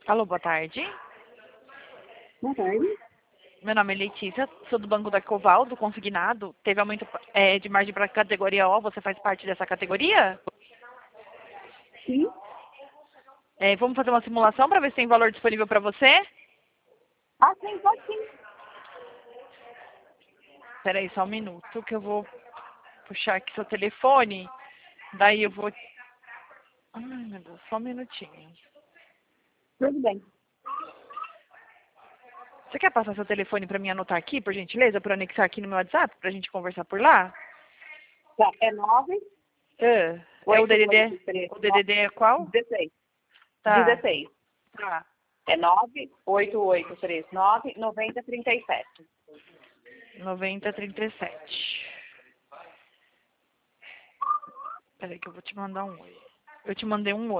Alô, boa tarde. Boa tarde. Meu nome é Letícia, sou do Banco da Coval, do consignado. Teve aumento de margem para a categoria O, você faz parte dessa categoria? Sim. Vamos fazer uma simulação para ver se tem valor disponível para você? Ah, sim, pode sim. Espera aí só um minuto que eu vou puxar aqui seu telefone. Daí eu vou... Ai, meu Deus, só um minutinho. Tudo bem. Você quer passar seu telefone para mim anotar aqui, por gentileza, para anexar aqui no meu WhatsApp, para a gente conversar por lá? Tá, é 9, É o 8, DDD? 8, 3, O DDD é qual? 16. Tá, 16. tá. É 9, 8, 8, 3, 9, 90, 37. 9037. Peraí que eu vou te mandar um oi. Eu te mandei um oi.